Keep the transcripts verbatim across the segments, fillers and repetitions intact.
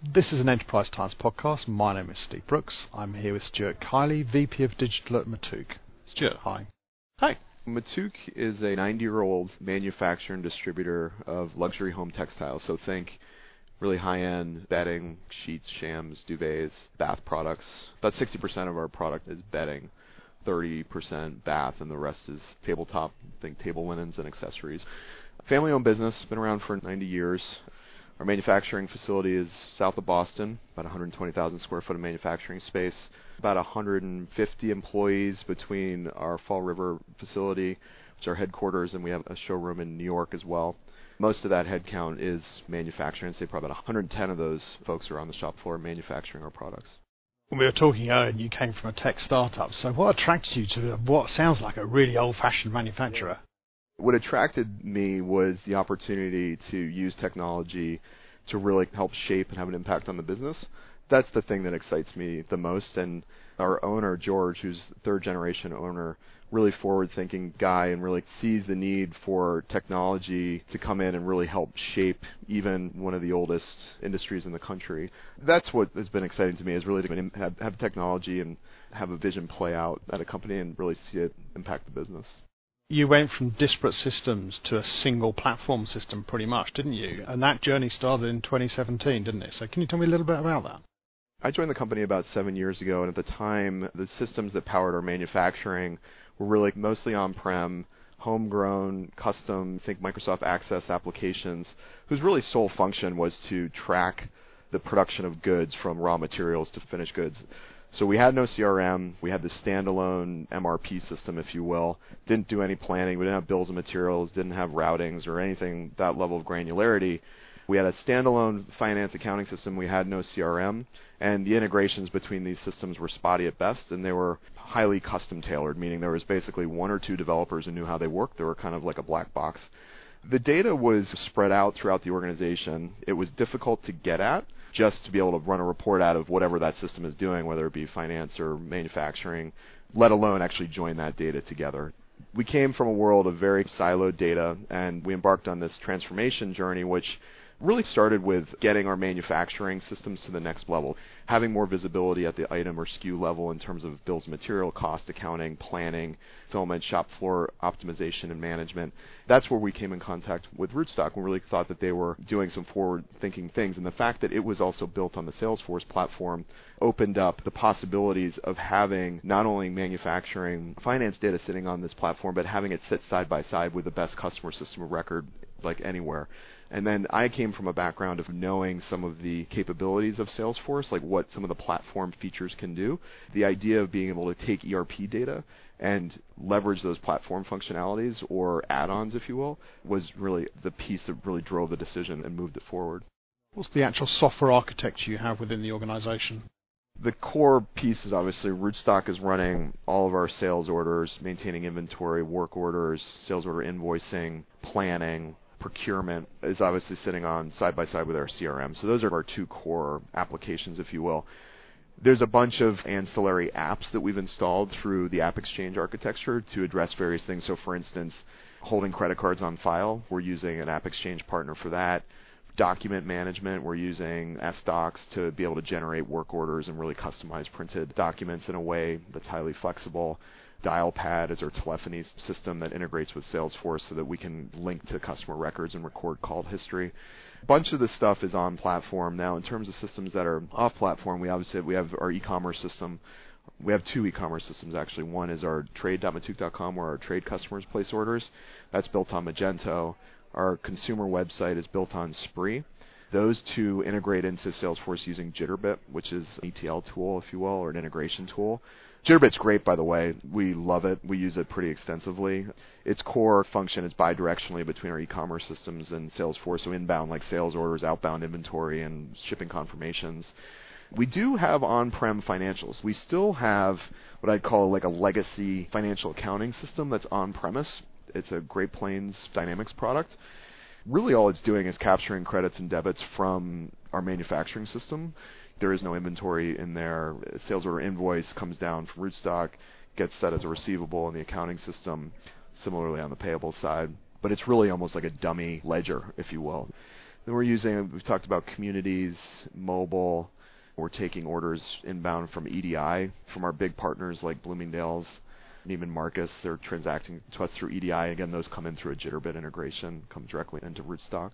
This is an Enterprise Times podcast. My name is Steve Brooks. I'm here with Stuart Kiley, V P of Digital at Matouk. Stuart, hi. Hi. Matouk is a ninety-year-old manufacturer and distributor of luxury home textiles. So think really high-end bedding, sheets, shams, duvets, bath products. About sixty percent of our product is bedding, thirty percent bath, and the rest is tabletop, think table linens and accessories. Family-owned business, been around for ninety years. Our manufacturing facility is south of Boston, about one hundred twenty thousand square foot of manufacturing space, about one hundred fifty employees between our Fall River facility, which is our headquarters, and we have a showroom in New York as well. Most of that headcount is manufacturing. I'd say probably about one hundred ten of those folks are on the shop floor manufacturing our products. When we were talking earlier, you came from a tech startup. So what attracted you to what sounds like a really old-fashioned manufacturer? What attracted me was the opportunity to use technology to really help shape and have an impact on the business. That's the thing that excites me the most. And our owner, George, who's the third generation owner, really forward-thinking guy and really sees the need for technology to come in and really help shape even one of the oldest industries in the country. That's what has been exciting to me, is really to have, have technology and have a vision play out at a company and really see it impact the business. You went from disparate systems to a single platform system pretty much, didn't you? And that journey started in twenty seventeen, didn't it? So can you tell me a little bit about that? I joined the company about seven years ago, and at the time, the systems that powered our manufacturing were really mostly on-prem, homegrown, custom, think Microsoft Access applications, whose really sole function was to track the production of goods from raw materials to finished goods. So we had no C R M. We had this standalone M R P system, if you will. Didn't do any planning. We didn't have bills of materials, didn't have routings or anything that level of granularity. We had a standalone finance accounting system. We had no C R M, and the integrations between these systems were spotty at best, and they were highly custom tailored, meaning there was basically one or two developers who knew how they worked. They were kind of like a black box. The data was spread out throughout the organization. It was difficult to get at, just to be able to run a report out of whatever that system is doing, whether it be finance or manufacturing, let alone actually join that data together. We came from a world of very siloed data, and we embarked on this transformation journey, which really started with getting our manufacturing systems to the next level, having more visibility at the item or S K U level in terms of bills of material, cost accounting, planning, fulfillment, shop floor optimization, and management. That's where we came in contact with Rootstock. We really thought that they were doing some forward-thinking things, and the fact that it was also built on the Salesforce platform opened up the possibilities of having not only manufacturing finance data sitting on this platform, but having it sit side by side with the best customer system of record like anywhere. And then I came from a background of knowing some of the capabilities of Salesforce, like what some of the platform features can do. The idea of being able to take E R P data and leverage those platform functionalities, or add-ons, if you will, was really the piece that really drove the decision and moved it forward. What's the actual software architecture you have within the organization? The core piece is obviously Rootstock is running all of our sales orders, maintaining inventory, work orders, sales order invoicing, planning. Procurement is obviously sitting on side by side with our C R M. So those are our two core applications, if you will. There's a bunch of ancillary apps that we've installed through the AppExchange architecture to address various things. So for instance, holding credit cards on file, we're using an AppExchange partner for that. Document management, we're using S Docs to be able to generate work orders and really customize printed documents in a way that's highly flexible. Dialpad is our telephony system that integrates with Salesforce so that we can link to customer records and record call history. A bunch of this stuff is on platform. Now, in terms of systems that are off platform, we obviously we have our e-commerce system. We have two e-commerce systems, actually. One is our trade dot matouk dot com, where our trade customers place orders. That's built on Magento. Our consumer website is built on Spree. Those two integrate into Salesforce using Jitterbit, which is an E T L tool, if you will, or an integration tool. Jitterbit's great, by the way. We love it. We use it pretty extensively. Its core function is bidirectionally between our e-commerce systems and Salesforce, so inbound like sales orders, outbound inventory, and shipping confirmations. We do have on-prem financials. We still have what I'd call like a legacy financial accounting system that's on-premise. It's a Great Plains Dynamics product. Really all it's doing is capturing credits and debits from our manufacturing system. There is no inventory in there. A sales order invoice comes down from Rootstock, gets set as a receivable in the accounting system, similarly on the payable side. But it's really almost like a dummy ledger, if you will. Then we're using, we've talked about communities, mobile. We're taking orders inbound from E D I, from our big partners like Bloomingdale's, Neiman Marcus. They're transacting to us through E D I. Again, those come in through a Jitterbit integration, come directly into Rootstock.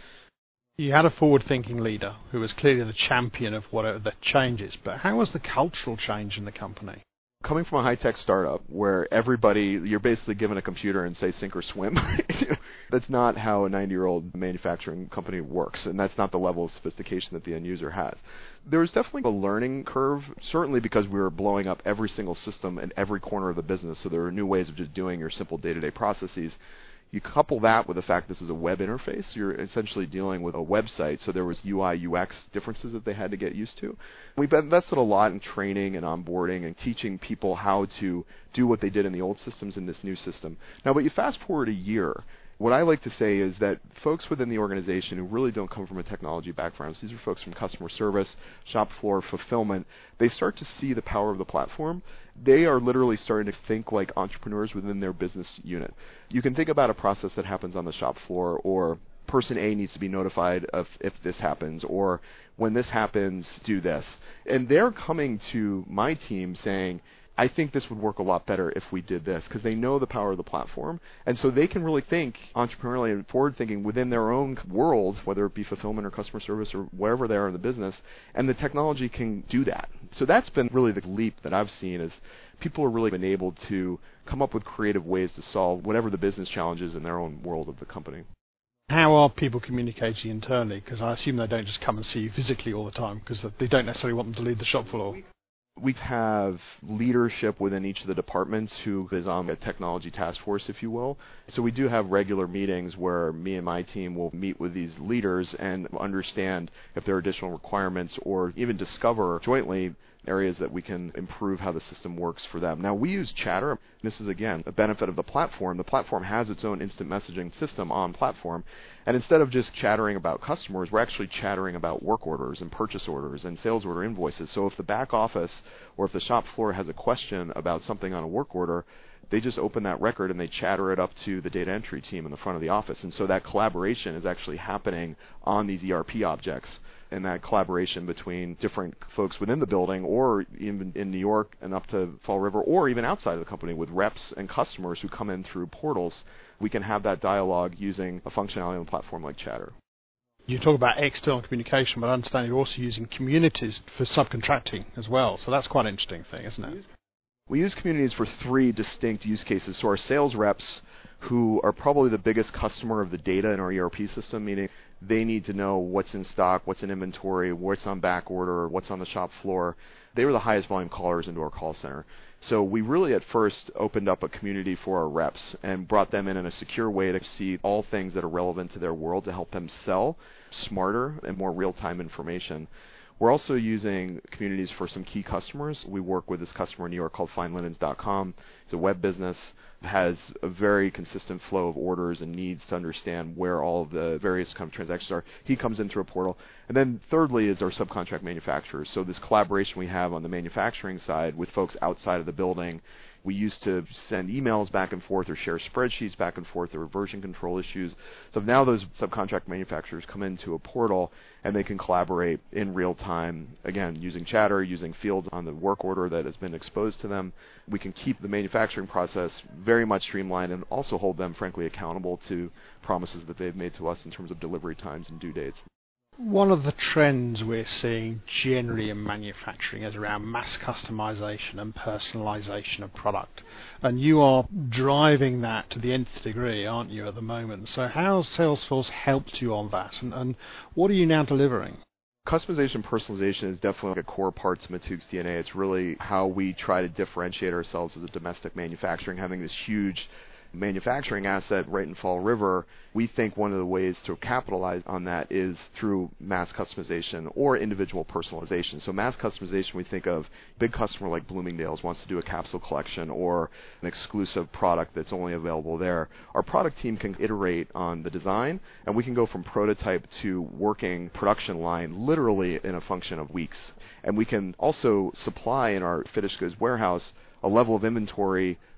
You had a forward-thinking leader who was clearly the champion of whatever the changes, but how was the cultural change in the company? Coming from a high-tech startup where everybody, you're basically given a computer and say sink or swim, that's not how a ninety-year-old manufacturing company works, and that's not the level of sophistication that the end user has. There was definitely a learning curve, certainly because we were blowing up every single system in every corner of the business, so there were new ways of just doing your simple day-to-day processes. You couple that with the fact this is a web interface, you're essentially dealing with a website, so there was U I, U X differences that they had to get used to. We've invested a lot in training and onboarding and teaching people how to do what they did in the old systems in this new system. Now, but you fast forward a year, what I like to say is that folks within the organization who really don't come from a technology background, so these are folks from customer service, shop floor, fulfillment, they start to see the power of the platform. They are literally starting to think like entrepreneurs within their business unit. You can think about a process that happens on the shop floor, or person A needs to be notified of if this happens, or when this happens, do this. And they're coming to my team saying, I think this would work a lot better if we did this, because they know the power of the platform. And so they can really think entrepreneurially and forward-thinking within their own world, whether it be fulfillment or customer service or wherever they are in the business, and the technology can do that. So that's been really the leap that I've seen, is people have really been able to come up with creative ways to solve whatever the business challenge is in their own world of the company. How are people communicating internally? Because I assume they don't just come and see you physically all the time, because they don't necessarily want them to leave the shop floor. We have leadership within each of the departments who is on a technology task force, if you will. So we do have regular meetings where me and my team will meet with these leaders and understand if there are additional requirements, or even discover jointly areas that we can improve how the system works for them. Now, we use Chatter. This is, again, a benefit of the platform. The platform has its own instant messaging system on platform. And instead of just chattering about customers, we're actually chattering about work orders and purchase orders and sales order invoices. So if the back office or if the shop floor has a question about something on a work order, they just open that record and they chatter it up to the data entry team in the front of the office. And so that collaboration is actually happening on these E R P objects, and that collaboration between different folks within the building, or even in New York and up to Fall River, or even outside of the company with reps and customers who come in through portals. We can have that dialogue using a functionality on a platform like Chatter. You talk about external communication, but I understand you're also using communities for subcontracting as well. So that's quite an interesting thing, isn't it? We use communities for three distinct use cases. So our sales reps, who are probably the biggest customer of the data in our E R P system, meaning they need to know what's in stock, what's in inventory, what's on back order, what's on the shop floor. They were the highest volume callers into our call center. So we really at first opened up a community for our reps and brought them in in a secure way to see all things that are relevant to their world to help them sell smarter and more real-time information. We're also using communities for some key customers. We work with this customer in New York called fine linens dot com. It's a web business. It has a very consistent flow of orders and needs to understand where all of the various kind of transactions are. He comes in through a portal. And then thirdly is our subcontract manufacturers. So this collaboration we have on the manufacturing side with folks outside of the building. We used to send emails back and forth or share spreadsheets back and forth. There were version control issues. So now those subcontract manufacturers come into a portal and they can collaborate in real time, again, using Chatter, using fields on the work order that has been exposed to them. We can keep the manufacturing process very much streamlined and also hold them, frankly, accountable to promises that they've made to us in terms of delivery times and due dates. One of the trends we're seeing generally in manufacturing is around mass customization and personalization of product. And you are driving that to the nth degree, aren't you, at the moment? So how has Salesforce helped you on that? And, and what are you now delivering? Customization and personalization is definitely a core part to Matoog's D N A. It's really how we try to differentiate ourselves as a domestic manufacturing, having this huge manufacturing asset right in Fall River. We think one of the ways to capitalize on that is through mass customization or individual personalization. So mass customization, we think of big customer like Bloomingdale's wants to do a capsule collection or an exclusive product that's only available there. Our product team can iterate on the design, and we can go from prototype to working production line literally in a function of weeks. And we can also supply in our finished goods warehouse a level of inventory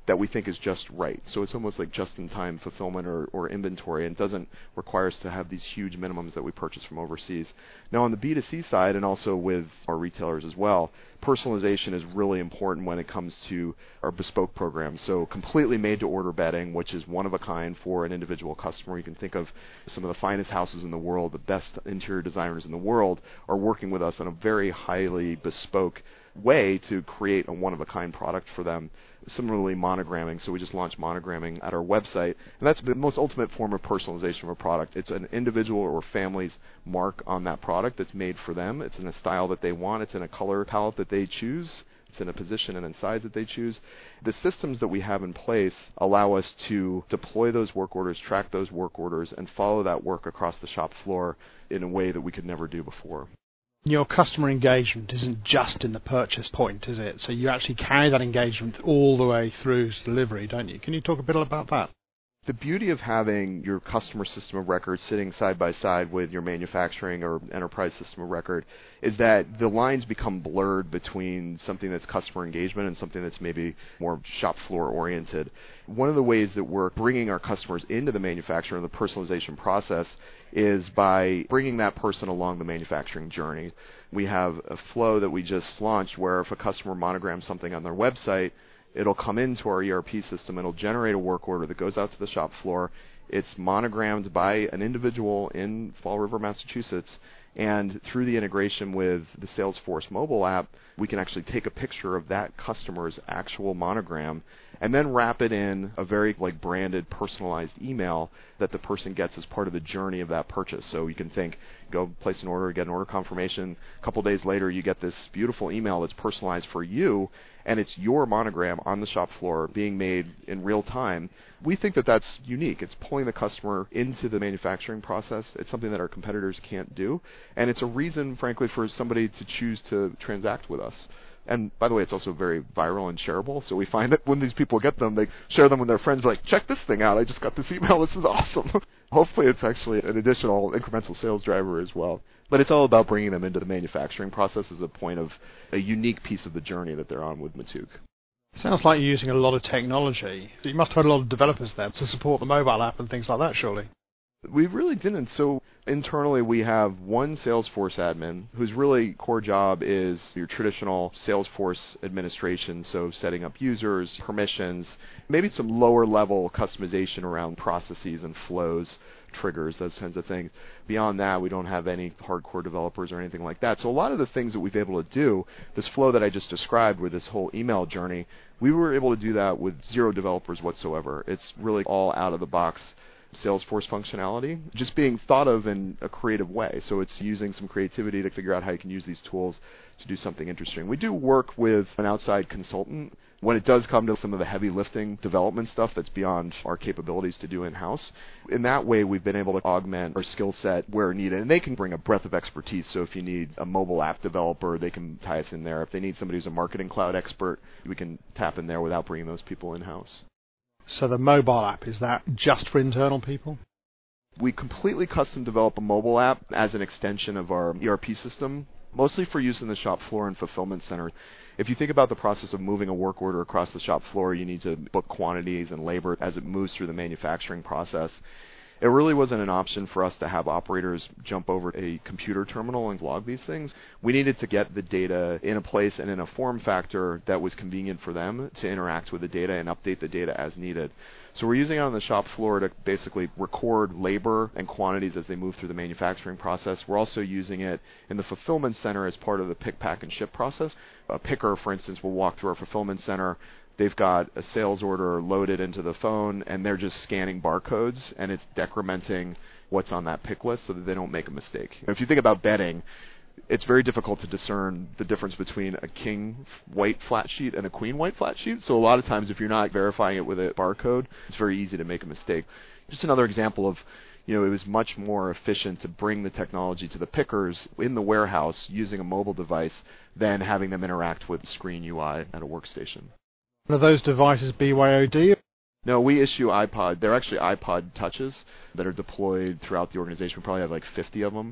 that we think is just right. So it's almost like just-in-time fulfillment or, or inventory, and doesn't require us to have these huge minimums that we purchase from overseas. Now on the B two C side, and also with our retailers as well, personalization is really important when it comes to our bespoke programs. So completely made-to-order bedding, which is one of a kind for an individual customer. You can think of some of the finest houses in the world, the best interior designers in the world are working with us on a very highly bespoke way to create a one-of-a-kind product for them. Similarly, monogramming. So we just launched monogramming at our website, and that's the most ultimate form of personalization of a product. It's an individual or family's mark on that product that's made for them. It's in a style that they want. It's in a color palette that they choose. It's in a position and in size that they choose. The systems that we have in place allow us to deploy those work orders, track those work orders, and follow that work across the shop floor in a way that we could never do before. Your customer engagement isn't just in the purchase point, is it? So you actually carry that engagement all the way through to delivery, don't you? Can you talk a bit about that? The beauty of having your customer system of record sitting side by side with your manufacturing or enterprise system of record is that the lines become blurred between something that's customer engagement and something that's maybe more shop floor oriented. One of the ways that we're bringing our customers into the manufacturing and the personalization process is by bringing that person along the manufacturing journey. We have a flow that we just launched where if a customer monograms something on their website, it'll come into our E R P system. It'll generate a work order that goes out to the shop floor. It's monogrammed by an individual in Fall River, Massachusetts. And through the integration with the Salesforce mobile app, we can actually take a picture of that customer's actual monogram and then wrap it in a very like branded, personalized email that the person gets as part of the journey of that purchase. So you can think, go place an order, get an order confirmation. A couple days later, you get this beautiful email that's personalized for you, and it's your monogram on the shop floor being made in real time. We think that that's unique. It's pulling the customer into the manufacturing process. It's something that our competitors can't do, and it's a reason, frankly, for somebody to choose to transact with us. And by the way, it's also very viral and shareable. So we find that when these people get them, they share them with their friends. They're like, check this thing out. I just got this email. This is awesome. Hopefully it's actually an additional incremental sales driver as well. But it's all about bringing them into the manufacturing process as a point of a unique piece of the journey that they're on with Matuk. Sounds like you're using a lot of technology. You must have had a lot of developers there to support the mobile app and things like that, surely. We really didn't. So internally we have one Salesforce admin whose really core job is your traditional Salesforce administration, so setting up users, permissions, maybe some lower level customization around processes and flows, triggers, those kinds of things. Beyond that, we don't have any hardcore developers or anything like that. So a lot of the things that we've been able to do, this flow that I just described with this whole email journey, we were able to do that with zero developers whatsoever. It's really all out of the box Salesforce functionality, just being thought of in a creative way. So it's using some creativity to figure out how you can use these tools to do something interesting. We do work with an outside consultant when it does come to some of the heavy lifting development stuff that's beyond our capabilities to do in-house. In that way, we've been able to augment our skill set where needed, and they can bring a breadth of expertise. So if you need a mobile app developer, they can tie us in there. If they need somebody who's a marketing cloud expert, we can tap in there without bringing those people in-house. So the mobile app, is that just for internal people? We completely custom develop a mobile app as an extension of our E R P system, mostly for use in the shop floor and fulfillment center. If you think about the process of moving a work order across the shop floor, you need to book quantities and labor as it moves through the manufacturing process. It really wasn't an option for us to have operators jump over a computer terminal and log these things. We needed to get the data in a place and in a form factor that was convenient for them to interact with the data and update the data as needed. So we're using it on the shop floor to basically record labor and quantities as they move through the manufacturing process. We're also using it in the fulfillment center as part of the pick, pack, and ship process. A picker, for instance, will walk through our fulfillment center. They've got a sales order loaded into the phone, and they're just scanning barcodes, and it's decrementing what's on that pick list so that they don't make a mistake. If you think about bedding, it's very difficult to discern the difference between a king white flat sheet and a queen white flat sheet. So a lot of times if you're not verifying it with a barcode, it's very easy to make a mistake. Just another example of, you know, it was much more efficient to bring the technology to the pickers in the warehouse using a mobile device than having them interact with the screen U I at a workstation. Are those devices B Y O D? No, we issue iPod. They're actually iPod Touches that are deployed throughout the organization. We probably have like fifty of them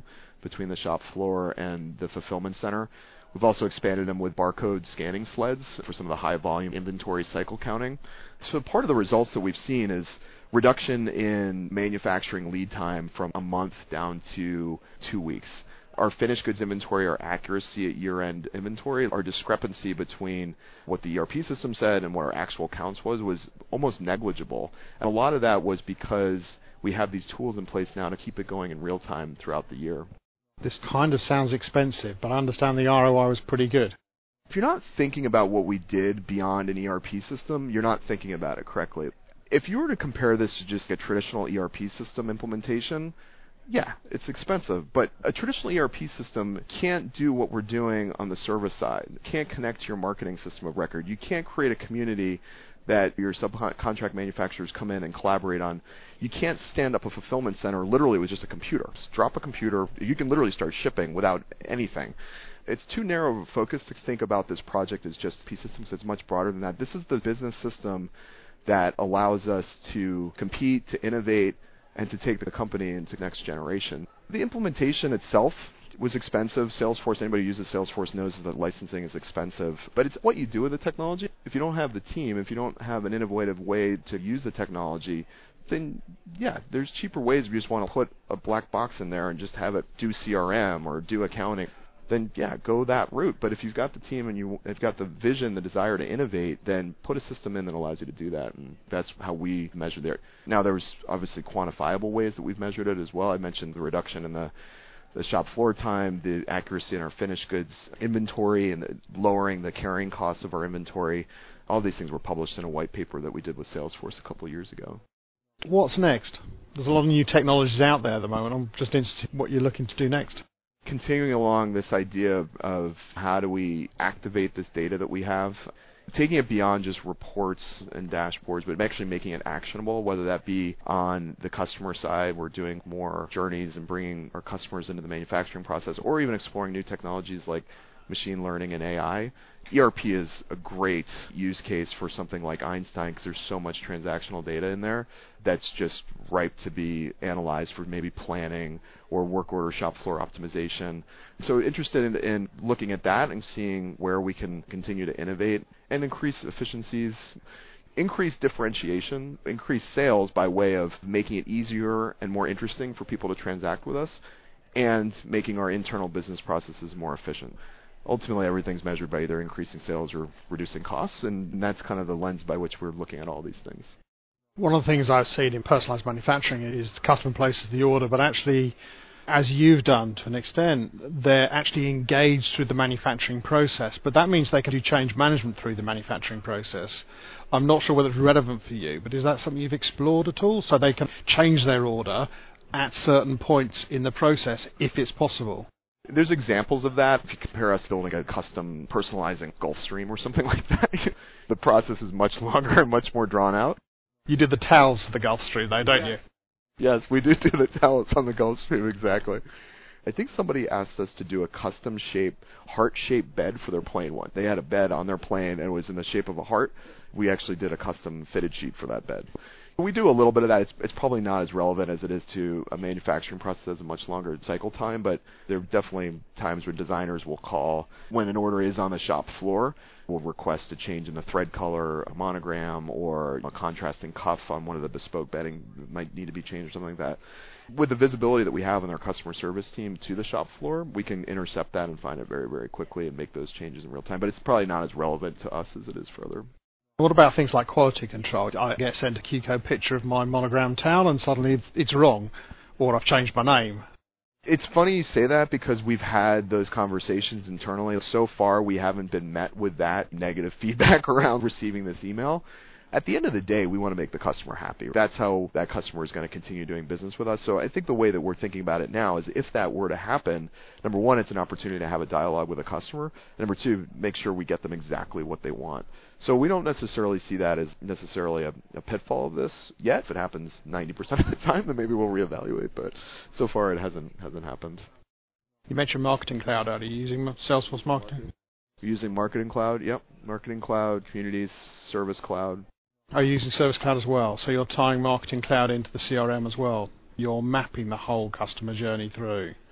between the shop floor and the fulfillment center. We've also expanded them with barcode scanning sleds for some of the high volume inventory cycle counting. So part of the results that we've seen is reduction in manufacturing lead time from a month down to two weeks. Our finished goods inventory, our accuracy at year-end inventory, our discrepancy between what the E R P system said and what our actual counts was, was almost negligible. And a lot of that was because we have these tools in place now to keep it going in real time throughout the year. This kind of sounds expensive, but I understand the R O I was pretty good. If you're not thinking about what we did beyond an E R P system, you're not thinking about it correctly. If you were to compare this to just a traditional E R P system implementation, yeah, it's expensive, but a traditional E R P system can't do what we're doing on the service side. It can't connect to your marketing system of record. You can't create a community that your subcontract manufacturers come in and collaborate on. You can't stand up a fulfillment center literally with just a computer. Just drop a computer. You can literally start shipping without anything. It's too narrow of a focus to think about this project as just P systems. It's much broader than that. This is the business system that allows us to compete, to innovate, and to take the company into the next generation. The implementation itself was expensive. Salesforce, anybody who uses Salesforce knows that licensing is expensive. But it's what you do with the technology. If you don't have the team, if you don't have an innovative way to use the technology, then yeah, there's cheaper ways if you just want to put a black box in there and just have it do C R M or do accounting. Then yeah, go that route. But if you've got the team and you have got the vision, the desire to innovate, then put a system in that allows you to do that. And that's how we measure there. Now, there's obviously quantifiable ways that we've measured it as well. I mentioned the reduction in the the shop floor time, the accuracy in our finished goods inventory, and the lowering the carrying costs of our inventory. All these things were published in a white paper that we did with Salesforce a couple of years ago. What's next? There's a lot of new technologies out there at the moment. I'm just interested in what you're looking to do next. Continuing along this idea of, of how do we activate this data that we have, taking it beyond just reports and dashboards, but actually making it actionable, whether that be on the customer side, we're doing more journeys and bringing our customers into the manufacturing process, or even exploring new technologies like machine learning and A I. E R P is a great use case for something like Einstein because there's so much transactional data in there that's just ripe to be analyzed for maybe planning or work order shop floor optimization. So interested in, in looking at that and seeing where we can continue to innovate and increase efficiencies, increase differentiation, increase sales by way of making it easier and more interesting for people to transact with us, and making our internal business processes more efficient. Ultimately, everything's measured by either increasing sales or reducing costs, and that's kind of the lens by which we're looking at all these things. One of the things I've seen in personalized manufacturing is the customer places the order, but actually, as you've done to an extent, they're actually engaged with the manufacturing process. But that means they can do change management through the manufacturing process. I'm not sure whether it's relevant for you, but is that something you've explored at all? So they can change their order at certain points in the process, if it's possible. There's examples of that. If you compare us to building a custom personalizing Gulfstream or something like that, the process is much longer and much more drawn out. You did the towels for the Gulfstream, though, don't yes. you? Yes, we did do the towels on the Gulfstream, exactly. I think somebody asked us to do a custom-shaped, heart-shaped bed for their plane one. They had a bed on their plane, and it was in the shape of a heart. We actually did a custom-fitted sheet for that bed. We do a little bit of that. It's, it's probably not as relevant as it is to a manufacturing process. It has a much longer cycle time, but there are definitely times where designers will call when an order is on the shop floor. We'll request a change in the thread color, a monogram, or a contrasting cuff on one of the bespoke bedding that might need to be changed or something like that. With the visibility that we have in our customer service team to the shop floor, we can intercept that and find it very, very quickly and make those changes in real time. But it's probably not as relevant to us as it is for other. What about things like quality control? I get sent a Q code picture of my monogram towel and suddenly it's wrong, or I've changed my name. It's funny you say that because we've had those conversations internally. So far, we haven't been met with that negative feedback around receiving this email. At the end of the day, we want to make the customer happy. That's how that customer is going to continue doing business with us. So I think the way that we're thinking about it now is if that were to happen, number one, it's an opportunity to have a dialogue with a customer. Number two, make sure we get them exactly what they want. So we don't necessarily see that as necessarily a, a pitfall of this yet. If it happens ninety percent of the time, then maybe we'll reevaluate. But so far, it hasn't hasn't happened. You mentioned Marketing Cloud. Are you using Salesforce Marketing? We're using Marketing Cloud. Yep, Marketing Cloud, Communities, Service Cloud. Are you using Service Cloud as well? So you're tying Marketing Cloud into the C R M as well. You're mapping the whole customer journey through.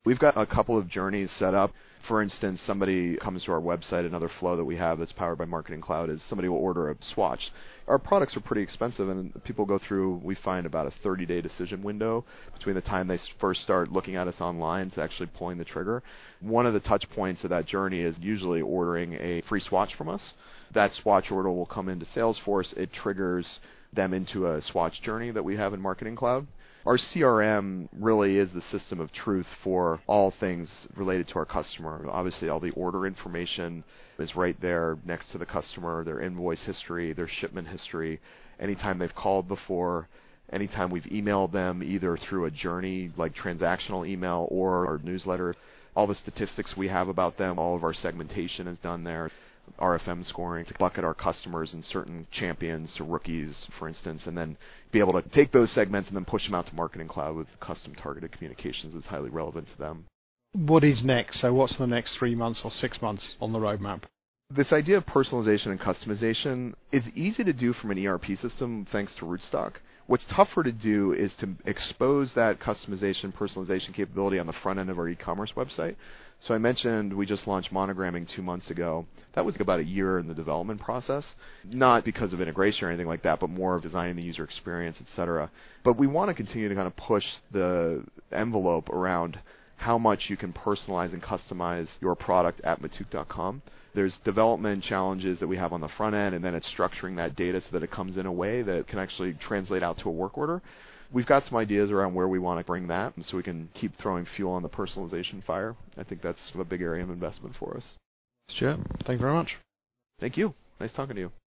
We've got a couple of journeys set up. For instance, somebody comes to our website, another flow that we have that's powered by Marketing Cloud is somebody will order a swatch. Our products are pretty expensive, and people go through, we find about a thirty-day decision window between the time they first start looking at us online to actually pulling the trigger. One of the touch points of that journey is usually ordering a free swatch from us. That swatch order will come into Salesforce. It triggers them into a swatch journey that we have in Marketing Cloud. Our C R M really is the system of truth for all things related to our customer. Obviously, all the order information is right there next to the customer, their invoice history, their shipment history, anytime they've called before, anytime we've emailed them either through a journey like transactional email or our newsletter, all the statistics we have about them, all of our segmentation is done there. R F M scoring to bucket our customers in certain champions to rookies, for instance, and then be able to take those segments and then push them out to Marketing Cloud with custom targeted communications that's highly relevant to them. What is next? So what's the next three months or six months on the roadmap? This idea of personalization and customization is easy to do from an E R P system thanks to Rootstock. What's tougher to do is to expose that customization, personalization capability on the front end of our e-commerce website. So I mentioned we just launched monogramming two months ago. That was about a year in the development process, not because of integration or anything like that, but more of designing the user experience, et cetera. But we want to continue to kind of push the envelope around how much you can personalize and customize your product at Matuk dot com. There's development challenges that we have on the front end, and then it's structuring that data so that it comes in a way that can actually translate out to a work order. We've got some ideas around where we want to bring that so we can keep throwing fuel on the personalization fire. I think that's a big area of investment for us. Stuart, thank you very much. Thank you. Nice talking to you.